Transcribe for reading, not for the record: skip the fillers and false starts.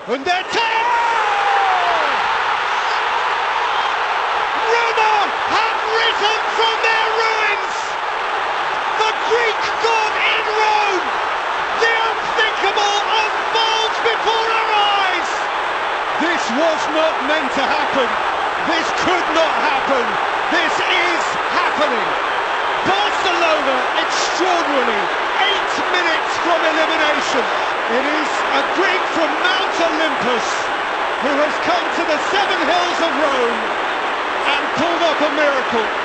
And they're Roma have risen from their ruins. The Greek god in Rome. The unthinkable unfolds before our eyes. This was not meant to happen. This could not happen. This is happening. Barcelona, extraordinarily, 8 minutes from elimination. It is a Greek from Mount Olympus who has come to the 7 hills of Rome and pulled off a miracle.